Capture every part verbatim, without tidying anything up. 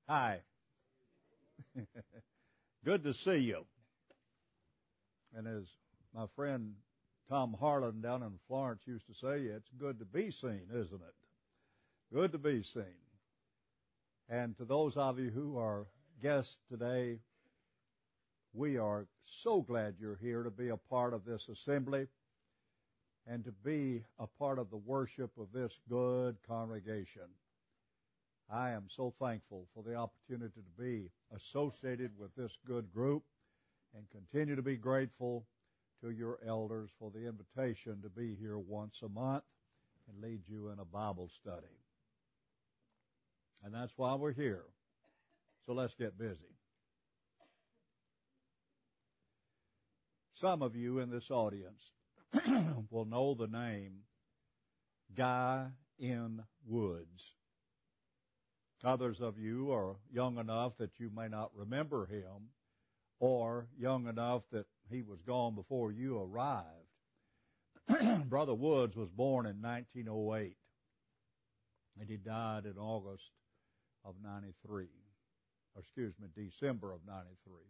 Hi. Good to see you. And as my friend Tom Harlan down in Florence used to say, it's good to be seen, isn't it? Good to be seen. And to those of you who are guests today, we are so glad you're here to be a part of this assembly and to be a part of the worship of this good congregation. I am so thankful for the opportunity to be associated with this good group and continue to be grateful to your elders for the invitation to be here once a month and lead you in a Bible study. And that's why we're here. So let's get busy. Some of you in this audience will know the name Guy N. Woods. Others of you are young enough that you may not remember him, or young enough that he was gone before you arrived. Brother Woods was born in nineteen oh eight, and he died in August of ninety-three. Or excuse me, December of ninety-three.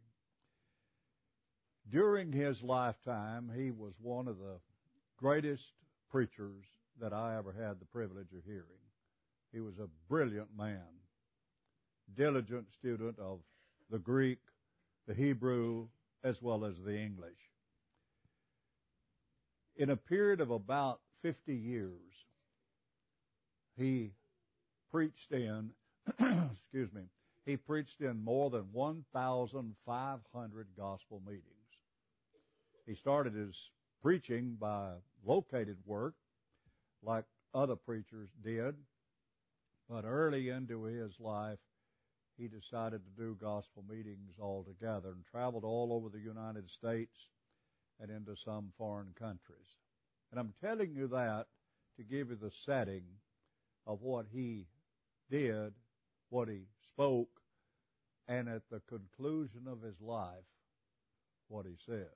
During his lifetime, he was one of the greatest preachers that I ever had the privilege of hearing. He was a brilliant man, diligent student of the Greek, the Hebrew, as well as the English. In a period of about fifty years, he preached in, excuse me, he preached in more than one thousand five hundred gospel meetings. He started his preaching by located work, like other preachers did, but early into his life, he decided to do gospel meetings altogether and traveled all over the United States and into some foreign countries. And I'm telling you that to give you the setting of what he did, what he spoke, and at the conclusion of his life, what he said.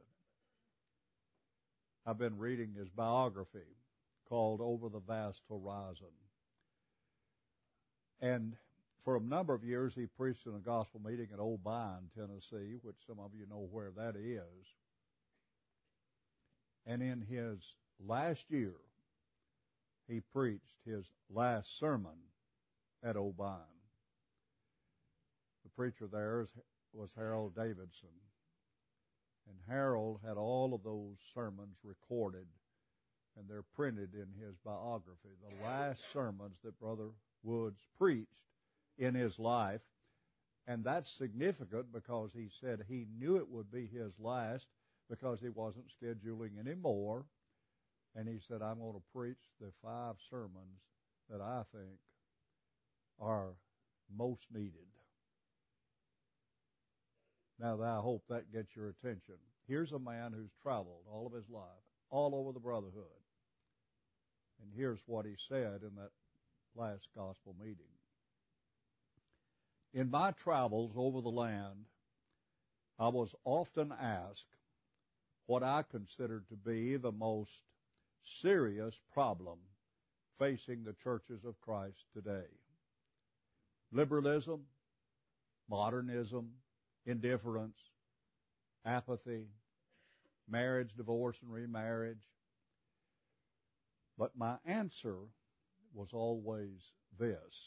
I've been reading his biography called Over the Vast Horizon. And for a number of years, he preached in a gospel meeting at Obion, Tennessee, which some of you know where that is. And in his last year, he preached his last sermon at Obion. The preacher there was Harold Davidson. And Harold had all of those sermons recorded, and they're printed in his biography. The last sermons that Brother Woods preached in his life, and that's significant because he said he knew it would be his last because he wasn't scheduling any more, and he said, I'm going to preach the five sermons that I think are most needed. Now, I hope that gets your attention. Here's a man who's traveled all of his life, all over the brotherhood, and here's what he said in that last gospel meeting. In my travels over the land, I was often asked what I considered to be the most serious problem facing the churches of Christ today. Liberalism, modernism, indifference, apathy, marriage, divorce, and remarriage. But my answer was always this: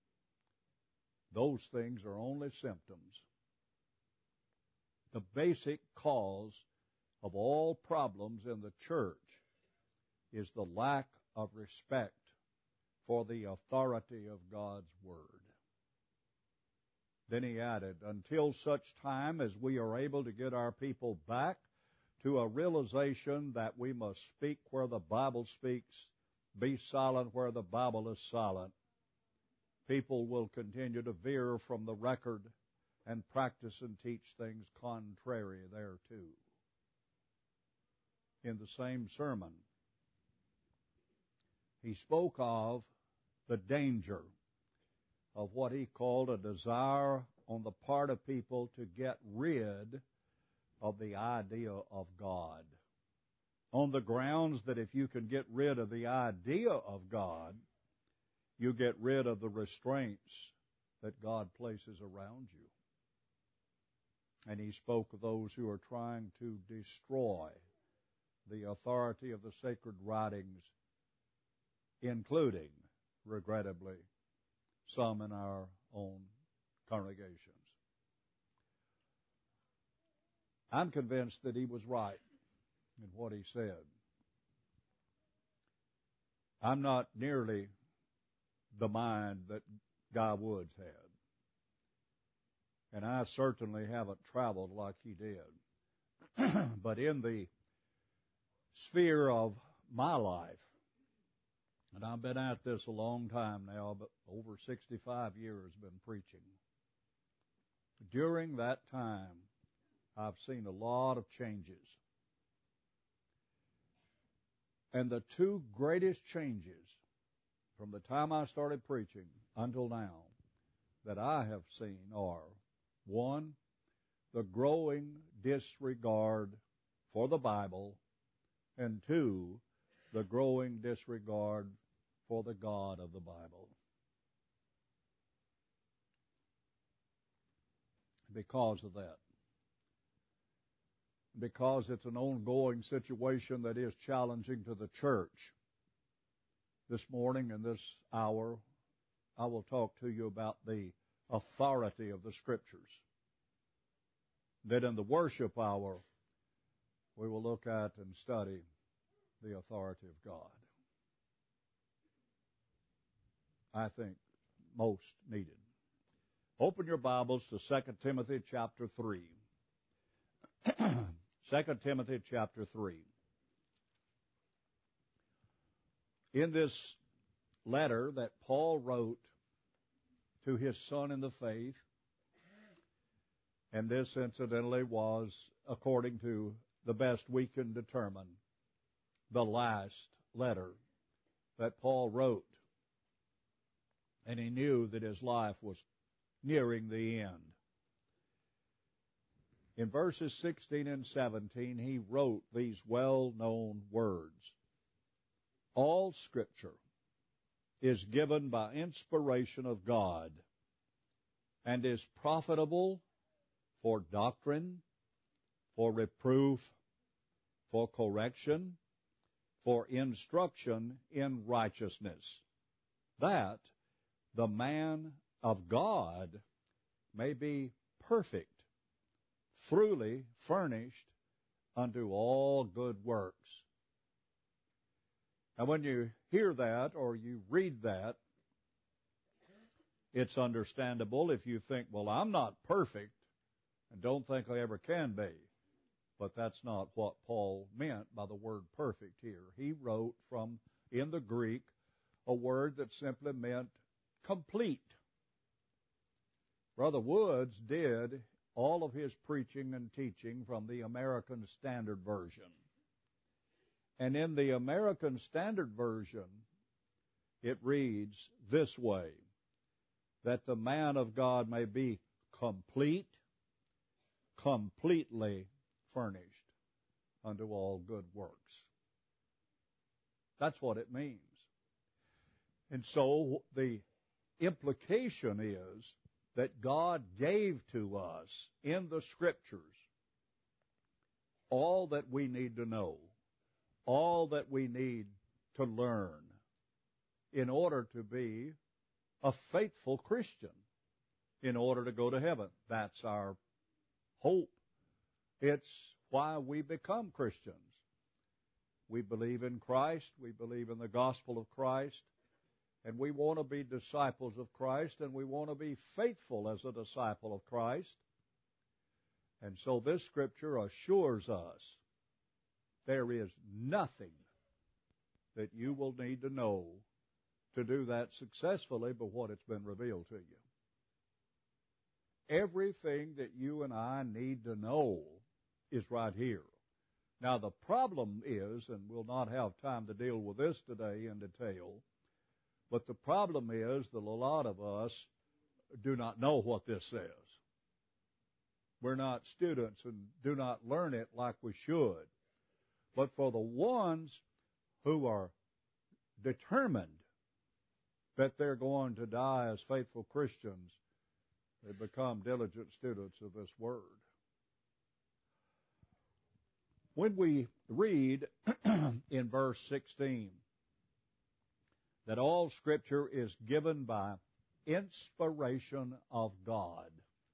those things are only symptoms. The basic cause of all problems in the church is the lack of respect for the authority of God's Word. Then he added, until such time as we are able to get our people back to a realization that we must speak where the Bible speaks, be silent where the Bible is silent, people will continue to veer from the record and practice and teach things contrary thereto. In the same sermon, he spoke of the danger of what he called a desire on the part of people to get rid of the idea of God, on the grounds that if you can get rid of the idea of God, you get rid of the restraints that God places around you. And he spoke of those who are trying to destroy the authority of the sacred writings, including, regrettably, some in our own congregations. I'm convinced that he was right in what he said. I'm not nearly the mind that Guy Woods had. And I certainly haven't traveled like he did. But in the sphere of my life, and I've been at this a long time now, but over sixty-five years been preaching. During that time, I've seen a lot of changes. And the two greatest changes from the time I started preaching until now that I have seen are, one, the growing disregard for the Bible, and two, the growing disregard for the God of the Bible. Because of that. Because it's an ongoing situation that is challenging to the church. This morning and this hour, I will talk to you about the authority of the Scriptures. Then in the worship hour, we will look at and study the authority of God. I think most needed. Open your Bibles to Second Timothy chapter three. Second Timothy chapter three. In this letter that Paul wrote to his son in the faith, and this incidentally was, according to the best we can determine, the last letter that Paul wrote. And he knew that his life was nearing the end. In verses sixteen and seventeen, he wrote these well-known words. All Scripture is given by inspiration of God and is profitable for doctrine, for reproof, for correction, for instruction in righteousness, that the man of God may be perfect, truly furnished unto all good works. Now, when you hear that or you read that, it's understandable if you think, well, I'm not perfect and don't think I ever can be. But that's not what Paul meant by the word perfect here. He wrote from, in the Greek, a word that simply meant complete. Brother Woods did all of his preaching and teaching from the American Standard Version. And in the American Standard Version, it reads this way, that the man of God may be complete, completely furnished unto all good works. That's what it means. And so the implication is that God gave to us in the Scriptures all that we need to know, all that we need to learn in order to be a faithful Christian, in order to go to heaven. That's our hope. It's why we become Christians. We believe in Christ, we believe in the gospel of Christ, and we want to be disciples of Christ, and we want to be faithful as a disciple of Christ. And so this Scripture assures us there is nothing that you will need to know to do that successfully but what it's been revealed to you. Everything that you and I need to know is right here. Now the problem is, and we'll not have time to deal with this today in detail, but the problem is that a lot of us do not know what this says. We're not students and do not learn it like we should. But for the ones who are determined that they're going to die as faithful Christians, They become diligent students of this Word. When we read in verse sixteen that all Scripture is given by inspiration of God,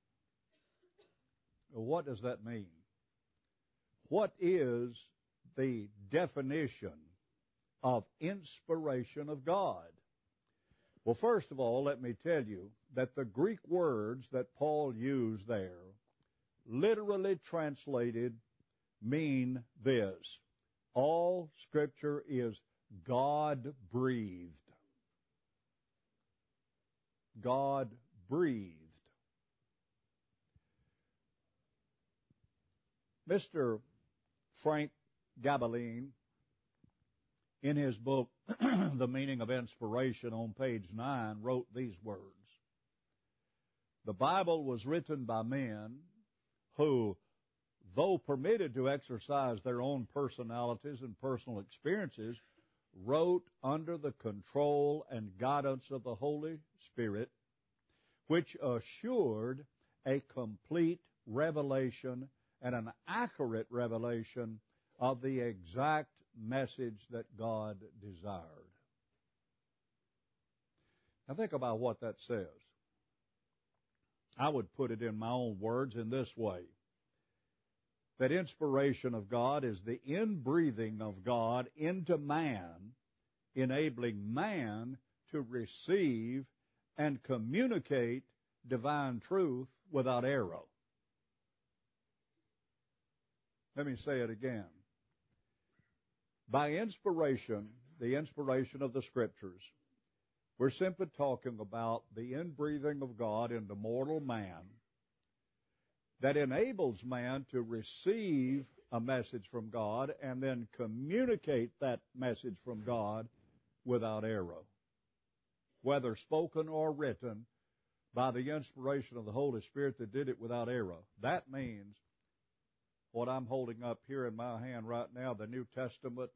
what does that mean? What is the definition of inspiration of God? Well, first of all, let me tell you that the Greek words that Paul used there, literally translated, mean this: all Scripture is God-breathed. God-breathed. Mister Frank Gabaline, in his book, The Meaning of Inspiration, on page nine, wrote these words: the Bible was written by men who, though permitted to exercise their own personalities and personal experiences, wrote under the control and guidance of the Holy Spirit, which assured a complete revelation and an accurate revelation of the exact message that God desired. Now think about what that says. I would put it in my own words in this way: that inspiration of God is the inbreathing of God into man, enabling man to receive and communicate divine truth without error. Let me say it again. By inspiration, the inspiration of the Scriptures, we're simply talking about the inbreathing of God into mortal man that enables man to receive a message from God and then communicate that message from God without error, whether spoken or written, by the inspiration of the Holy Spirit that did it without error. That means what I'm holding up here in my hand right now, the New Testament,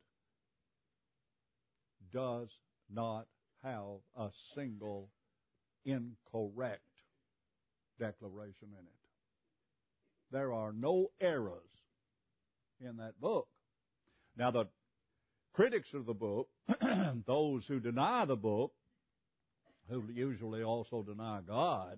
does not have a single incorrect declaration in it. There are no errors in that book. Now, the critics of the book, those who deny the book, who usually also deny God,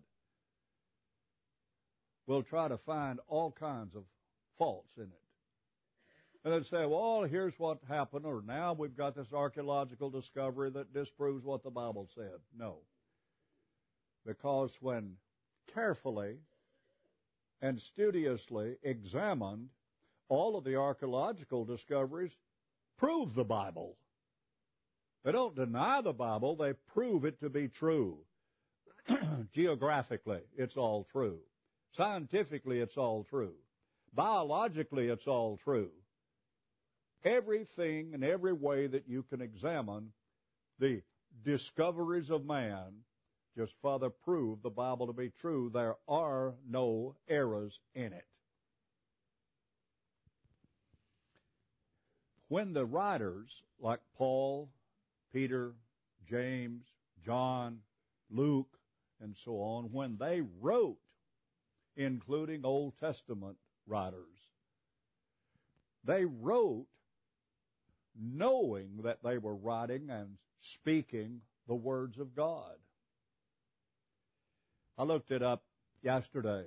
will try to find all kinds of faults in it. And they'd say, well, here's what happened, or now we've got this archaeological discovery that disproves what the Bible said. No. Because when carefully and studiously examined, all of the archaeological discoveries prove the Bible. They don't deny the Bible, they prove it to be true. Geographically, it's all true. Scientifically, it's all true. Biologically, it's all true. Everything and every way that you can examine the discoveries of man just further prove the Bible to be true. There are no errors in it. When the writers like Paul, Peter, James, John, Luke, and so on, when they wrote, including Old Testament writers, they wrote knowing that they were writing and speaking the words of God. I looked it up yesterday.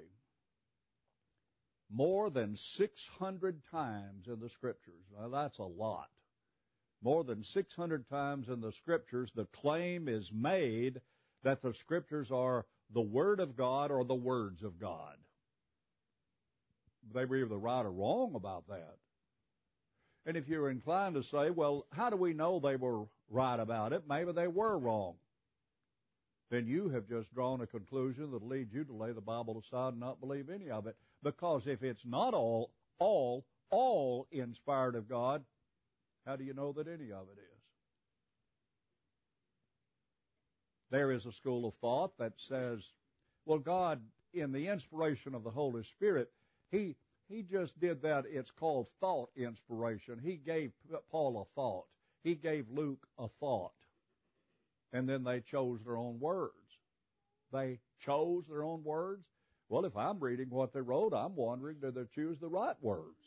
More than six hundred times in the Scriptures. Now, that's a lot. More than six hundred times in the Scriptures, the claim is made that the Scriptures are the Word of God or the words of God. They were either right or wrong about that. And if you're inclined to say, well, how do we know they were right about it? Maybe they were wrong. Then you have just drawn a conclusion that leads you to lay the Bible aside and not believe any of it. Because if it's not all, all, all inspired of God, how do you know that any of it is? There is a school of thought that says, well, God, in the inspiration of the Holy Spirit, He He just did that. It's called thought inspiration. He gave Paul a thought. He gave Luke a thought. And then they chose their own words. they chose their own words? Well, if I'm reading what they wrote, I'm wondering, did they choose the right words?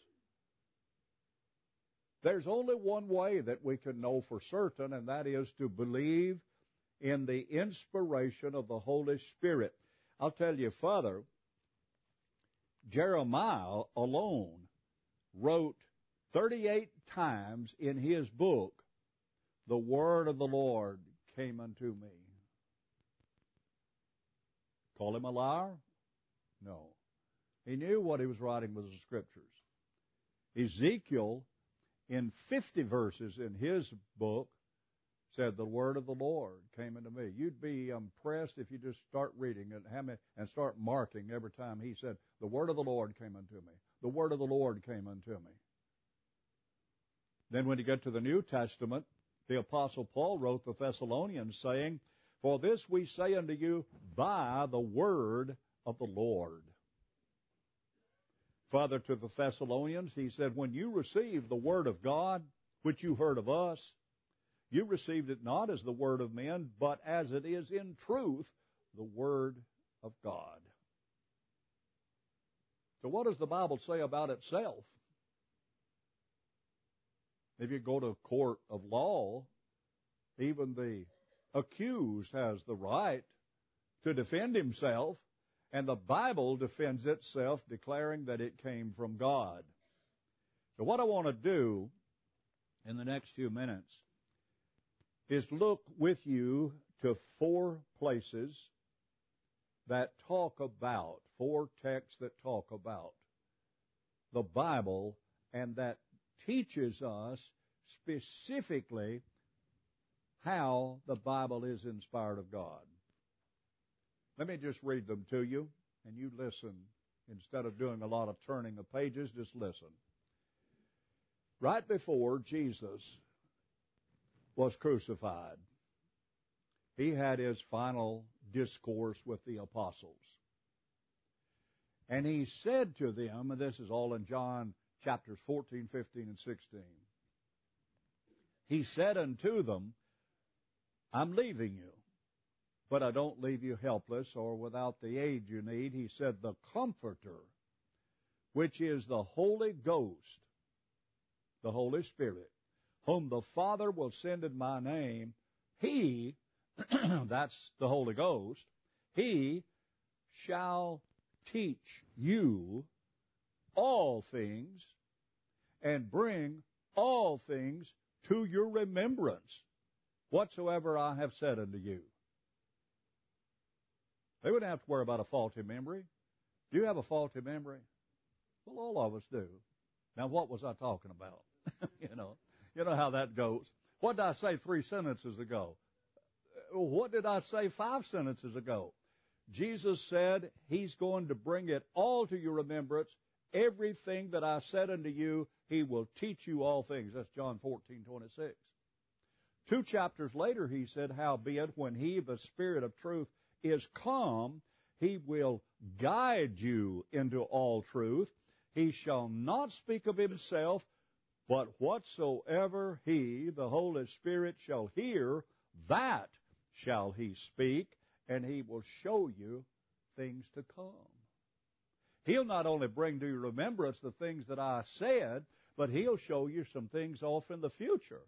There's only one way that we can know for certain, and that is to believe in the inspiration of the Holy Spirit. I'll tell you further, Jeremiah alone wrote thirty-eight times in his book, the word of the Lord came unto me. Call him a liar? No. He knew what he was writing was the Scriptures. Ezekiel, in fifty verses in his book, said, the word of the Lord came unto me. You'd be impressed if you just start reading it and start marking every time he said, the word of the Lord came unto me. The word of the Lord came unto me. Then when you get to the New Testament, the Apostle Paul wrote the Thessalonians saying, for this we say unto you by the word of the Lord. Further to the Thessalonians, he said, when you received the word of God, which you heard of us, you received it not as the word of men, but as it is in truth the word of God. So what does the Bible say about itself? If you go to a court of law, even the accused has the right to defend himself, and the Bible defends itself, declaring that it came from God. So what I want to do in the next few minutes is look with you to four places that talk about, four texts that talk about the Bible and that teaches us specifically how the Bible is inspired of God. Let me just read them to you, and you listen. Instead of doing a lot of turning of pages, just listen. Right before Jesus was crucified, he had his final discourse with the apostles. And he said to them, and this is all in John chapters fourteen, fifteen, and sixteen. He said unto them, I'm leaving you, but I don't leave you helpless or without the aid you need. He said, the Comforter, which is the Holy Ghost, the Holy Spirit, whom the Father will send in my name, he, that's the Holy Ghost, he shall teach you all things and bring all things to your remembrance, whatsoever I have said unto you. They wouldn't have to worry about a faulty memory. Do you have a faulty memory? Well, all of us do. Now, what was I talking about? you know, you know how that goes. What did I say three sentences ago? What did I say five sentences ago? Jesus said he's going to bring it all to your remembrance. Everything that I said unto you, he will teach you all things. That's John fourteen, twenty-six. Two chapters later, he said, howbeit, when he, the Spirit of truth, is come, he will guide you into all truth. He shall not speak of himself, but whatsoever he, the Holy Spirit, shall hear, that shall he speak, and he will show you things to come. He'll not only bring to your remembrance the things that I said, but he'll show you some things off in the future.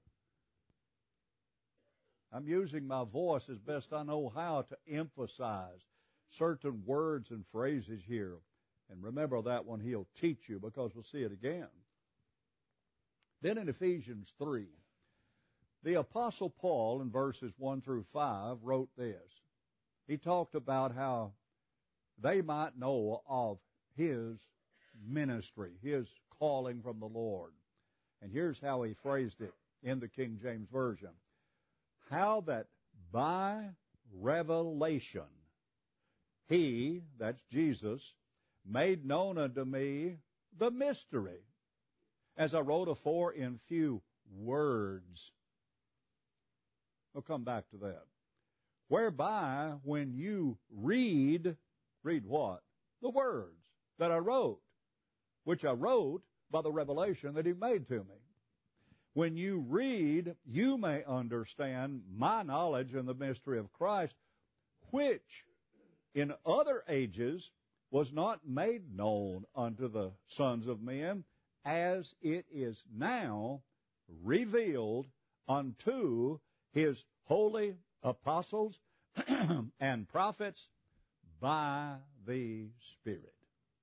I'm using my voice as best I know how to emphasize certain words and phrases here. And remember that one, he'll teach you, because we'll see it again. Then in Ephesians three, the Apostle Paul, in verses one through five, wrote this. He talked about how they might know of his ministry, his calling from the Lord. And here's how he phrased it in the King James Version. How that by revelation he, that's Jesus, made known unto me the mystery, as I wrote afore in few words. We'll come back to that. Whereby, when you read, read what? The words that I wrote, which I wrote by the revelation that he made to me. When you read, you may understand my knowledge in the mystery of Christ, which in other ages was not made known unto the sons of men, as it is now revealed unto his holy apostles and prophets by the Spirit.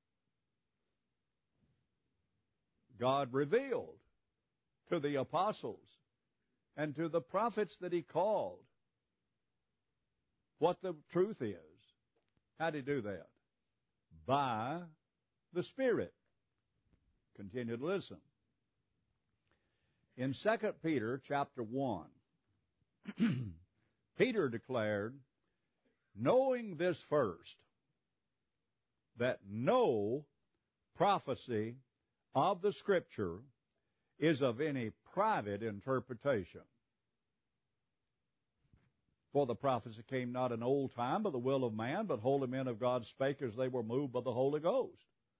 God revealed to the apostles and to the prophets that he called what the truth is. How did he do that? By the Spirit. Continue to listen. In Second Peter chapter one, Peter declared, knowing this first, that no prophecy of the Scripture is of any private interpretation. For the prophecy came not in old time by the will of man, but holy men of God spake as they were moved by the Holy Ghost.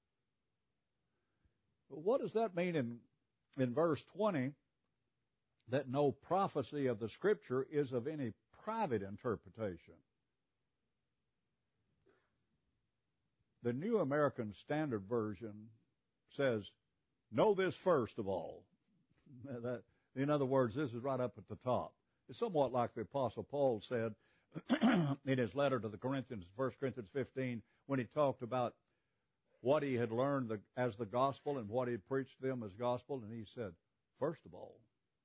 But what does that mean in, in verse twenty? That no prophecy of the Scripture is of any private interpretation. The New American Standard Version says, know this first of all. That, in other words, this is right up at the top. It's somewhat like the Apostle Paul said in his letter to the Corinthians, First Corinthians fifteen, when he talked about what he had learned the, as the gospel and what he had preached to them as gospel, and he said, first of all.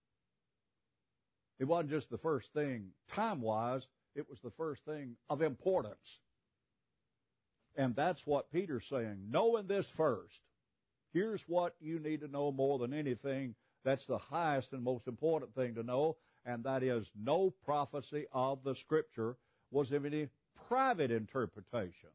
It wasn't just the first thing time-wise, it was the first thing of importance. And that's what Peter's saying. Knowing this first, here's what you need to know more than anything. That's the highest and most important thing to know, and that is no prophecy of the Scripture was of any private interpretation.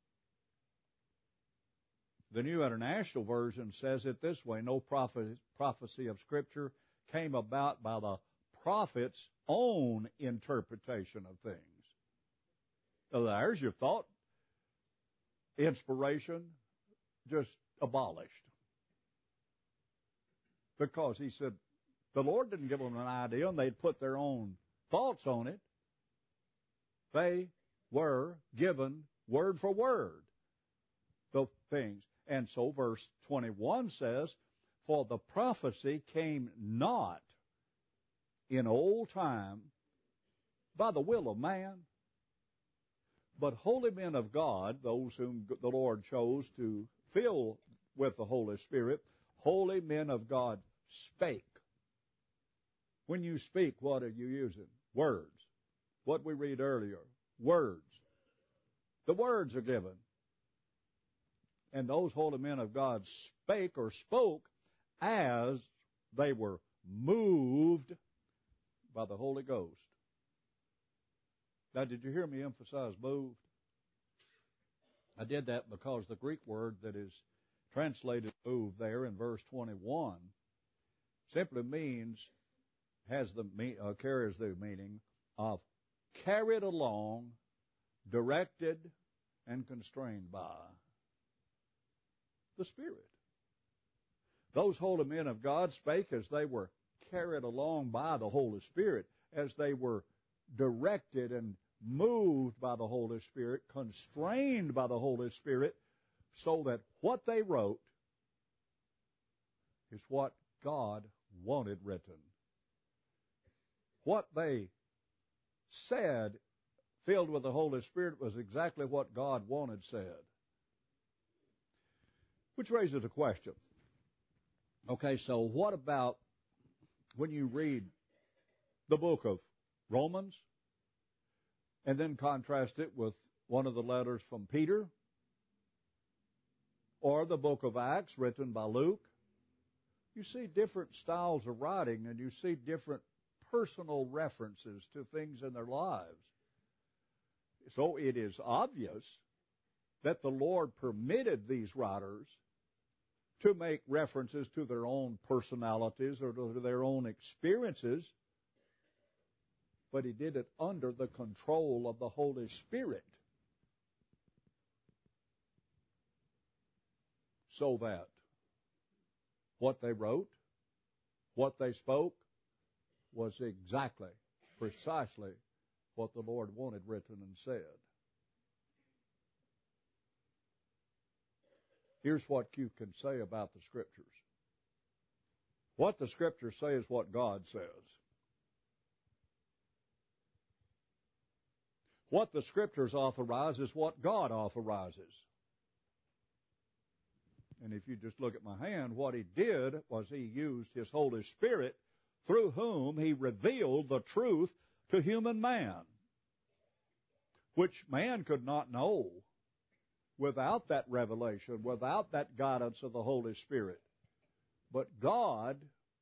The New International Version says it this way, no prophecy of Scripture came about by the prophet's own interpretation of things. So there's your thought. Inspiration just abolished. Because he said, the Lord didn't give them an idea and they'd put their own thoughts on it. They were given word for word the things. And so verse twenty-one says, for the prophecy came not in old time by the will of man, but holy men of God, those whom the Lord chose to fill with the Holy Spirit, holy men of God spake. When you speak, what are you using? Words. What we read earlier, words. The words are given. And those holy men of God spake or spoke as they were moved by the Holy Ghost. Now, did you hear me emphasize moved? I did that because the Greek word that is translated moved there in verse twenty-one simply means, has the uh, carries the meaning of carried along, directed, and constrained by the Spirit. Those holy men of God spake as they were carried along by the Holy Spirit, as they were directed and moved by the Holy Spirit, constrained by the Holy Spirit, so that what they wrote is what God wanted written. What they said, filled with the Holy Spirit, was exactly what God wanted said. Which raises a question. Okay, so what about when you read the book of Romans and then contrast it with one of the letters from Peter or the book of Acts written by Luke? You see different styles of writing and you see different personal references to things in their lives. So it is obvious that the Lord permitted these writers to make references to their own personalities or to their own experiences, but He did it under the control of the Holy Spirit, so that what they wrote, what they spoke, was exactly, precisely what the Lord wanted written and said. here's what you can say about the Scriptures. What the Scriptures say is what God says. What the Scriptures authorize is what God authorizes. And if you just look at my hand, what He did was He used His Holy Spirit, through whom He revealed the truth to human man, which man could not know without that revelation, without that guidance of the Holy Spirit. But God,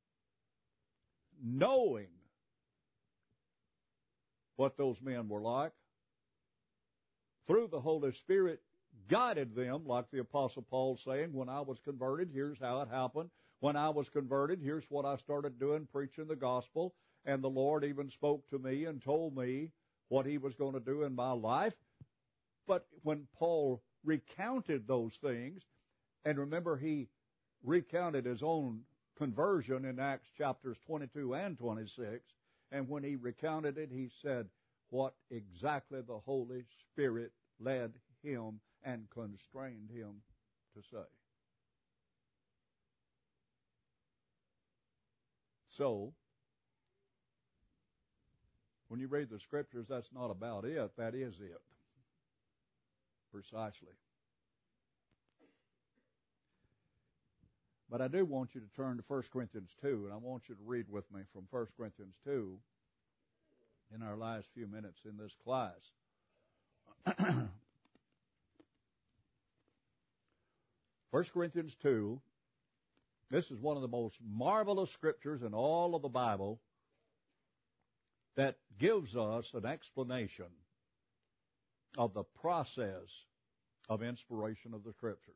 knowing what those men were like, through the Holy Spirit, guided them, like the Apostle Paul saying, when I was converted, here's how it happened. When I was converted, here's what I started doing, preaching the gospel. And the Lord even spoke to me and told me what He was going to do in my life. But when Paul recounted those things, and remember he recounted his own conversion in Acts chapters twenty-two and twenty-six, and when he recounted it, he said what exactly the Holy Spirit led him and constrained him to say. So, when you read the Scriptures, that's not about it. That is it. Precisely. But I do want you to turn to First Corinthians two, and I want you to read with me from First Corinthians two in our last few minutes in this class. First Corinthians two, this is one of the most marvelous scriptures in all of the Bible that gives us an explanation of the process of inspiration of the Scriptures.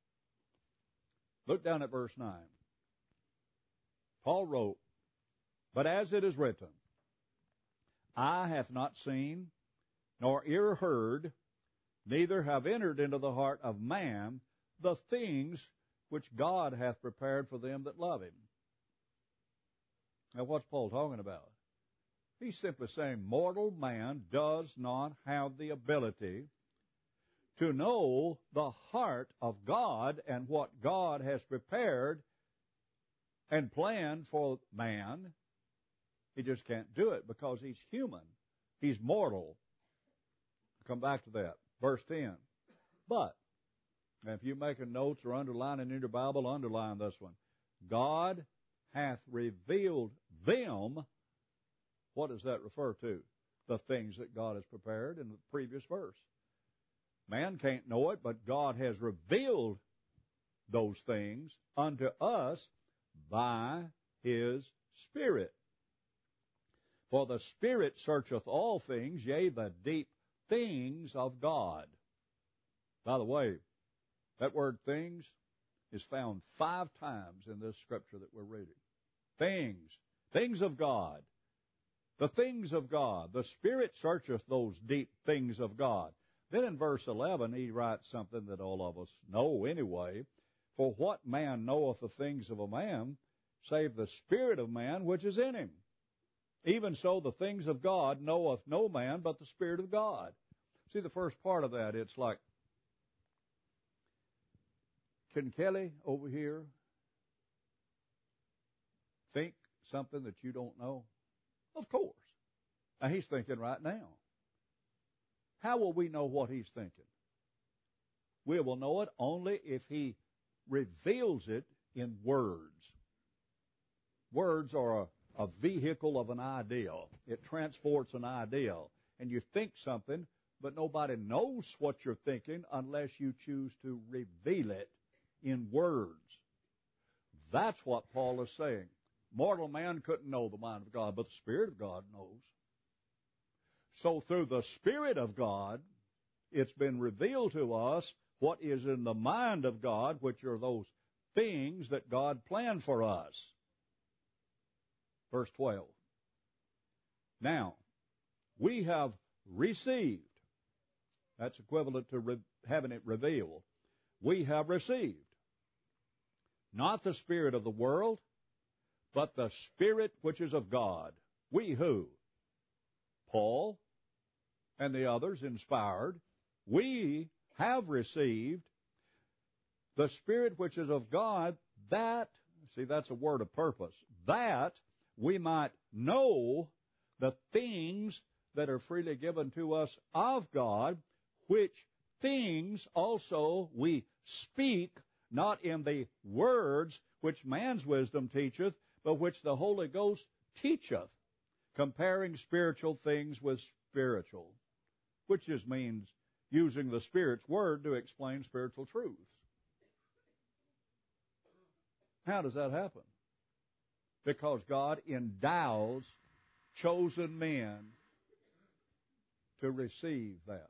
Look down at verse nine. Paul wrote, "But as it is written, eye hath not seen, nor ear heard, neither have entered into the heart of man the things which God hath prepared for them that love Him." Now what's Paul talking about? He's simply saying mortal man does not have the ability to know the heart of God and what God has prepared and planned for man. He just can't do it because he's human. He's mortal. I'll come back to that. Verse ten. But, and if you're making notes or underlining in your Bible, underline this one. God hath revealed them. What does that refer to? The things that God has prepared in the previous verse. Man can't know it, but God has revealed those things unto us by His Spirit. For the Spirit searcheth all things, yea, the deep things of God. By the way, that word things is found five times in this scripture that we're reading. Things. Things of God. The things of God. The Spirit searcheth those deep things of God. Then in verse eleven, he writes something that all of us know anyway. For what man knoweth the things of a man, save the spirit of man which is in him? Even so the things of God knoweth no man but the Spirit of God. See the first part of that, it's like, can Kelly over here think something that you don't know? Of course. Now he's thinking right now. How will we know what he's thinking? We will know it only if he reveals it in words. Words are a, a vehicle of an ideal. It transports an ideal. And you think something, but nobody knows what you're thinking unless you choose to reveal it in words. That's what Paul is saying. Mortal man couldn't know the mind of God, but the Spirit of God knows. So through the Spirit of God, it's been revealed to us what is in the mind of God, which are those things that God planned for us. Verse twelve. Now, we have received, that's equivalent to re- having it revealed, we have received, not the spirit of the world, but the Spirit which is of God. We who? Paul and the others inspired, we have received The Spirit which is of God, that, see, that's a word of purpose, that we might know the things that are freely given to us of God, which things also we speak, not in the words which man's wisdom teacheth, but which the Holy Ghost teacheth, comparing spiritual things with spiritual, which just means using the Spirit's word to explain spiritual truths. How does that happen? Because God endows chosen men to receive that.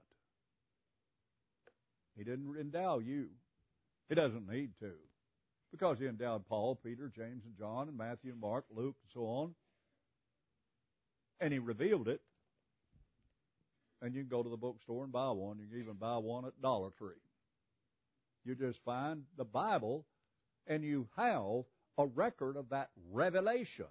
He didn't endow you. He doesn't need to. Because He endowed Paul, Peter, James, and John, and Matthew, and Mark, Luke, and so on. And He revealed it. And you can go to the bookstore and buy one. You can even buy one at Dollar Tree. You just find the Bible, and you have a record of that revelation.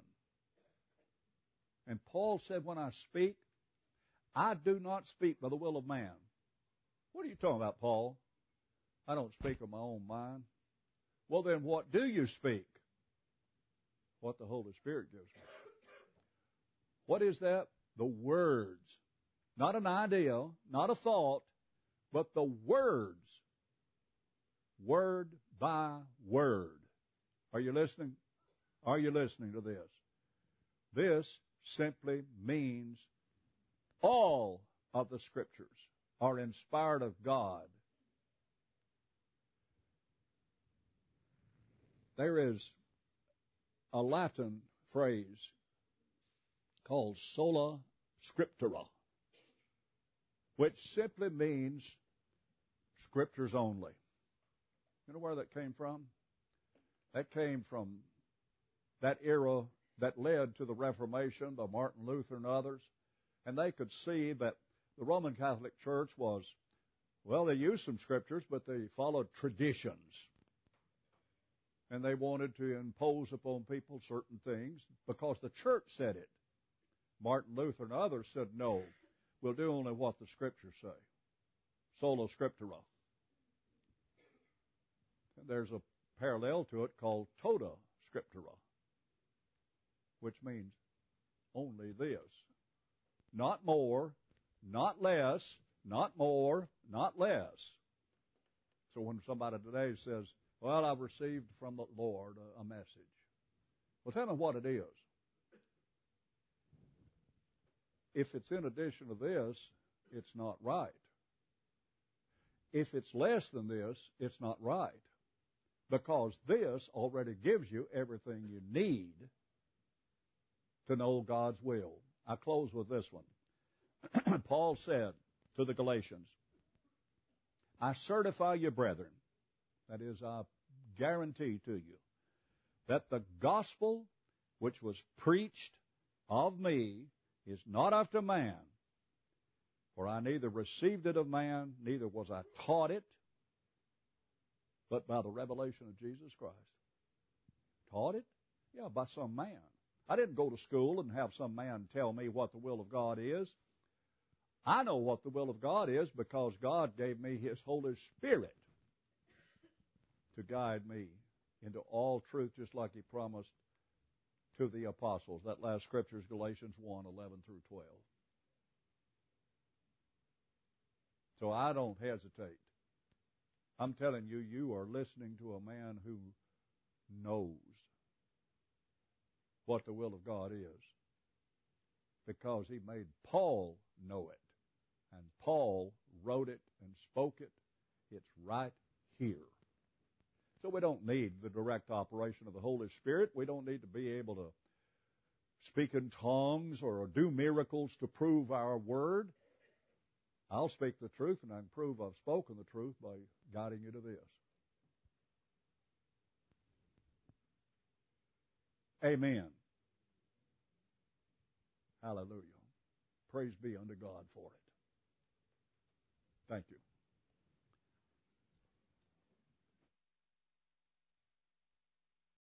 And Paul said, when I speak, I do not speak by the will of man. What are you talking about, Paul? I don't speak of my own mind. Well, then what do you speak? What the Holy Spirit gives me. What is that? The words. Not an idea, not a thought, but the words. Word by word. Are you listening? Are you listening to this? This simply means all of the Scriptures are inspired of God. There is a Latin phrase called sola scriptura, which simply means Scriptures only. You know where that came from? That came from that era that led to the Reformation by Martin Luther and others. And they could see that the Roman Catholic Church was, well, they used some Scriptures, but they followed traditions. And they wanted to impose upon people certain things because the church said it. Martin Luther and others said, no, we'll do only what the Scriptures say. Sola scriptura. And there's a parallel to it called tota scriptura, which means only this. Not more, not less, not more, not less. So when somebody today says, well, I've received from the Lord a, a message. Well, tell me what it is. If it's in addition to this, it's not right. If it's less than this, it's not right. Because this already gives you everything you need to know God's will. I close with this one. Paul said to the Galatians, I certify you, brethren, that is, I guarantee to you, that the gospel which was preached of me is not after man, for I neither received it of man, neither was I taught it, but by the revelation of Jesus Christ. Taught it? Yeah, by some man. I didn't go to school and have some man tell me what the will of God is. I know what the will of God is because God gave me His Holy Spirit to guide me into all truth, just like He promised to the apostles. That last scripture is Galatians one, eleven through twelve. So I don't hesitate. I'm telling you, you are listening to a man who knows what the will of God is, because he made Paul know it. And Paul wrote it and spoke it. It's right here. So we don't need the direct operation of the Holy Spirit. We don't need to be able to speak in tongues or do miracles to prove our word. I'll speak the truth, and I can prove I've spoken the truth by guiding you to this. Amen. Hallelujah. Praise be unto God for it. Thank you.